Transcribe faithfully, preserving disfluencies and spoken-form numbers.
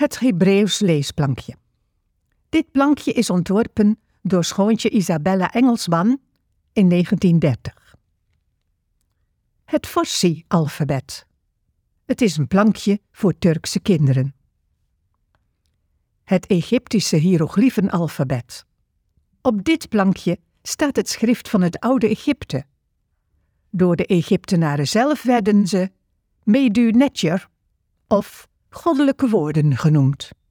Het Hebreeuws leesplankje. Dit plankje is ontworpen door schoontje Isabella Engelsman in negentien dertig. Het Farsi-alfabet. Het is een plankje voor Turkse kinderen. Het Egyptische hiërogliefen-alfabet. Op dit plankje staat het schrift van het oude Egypte. Door de Egyptenaren zelf werden ze Medu Neter of goddelijke woorden genoemd.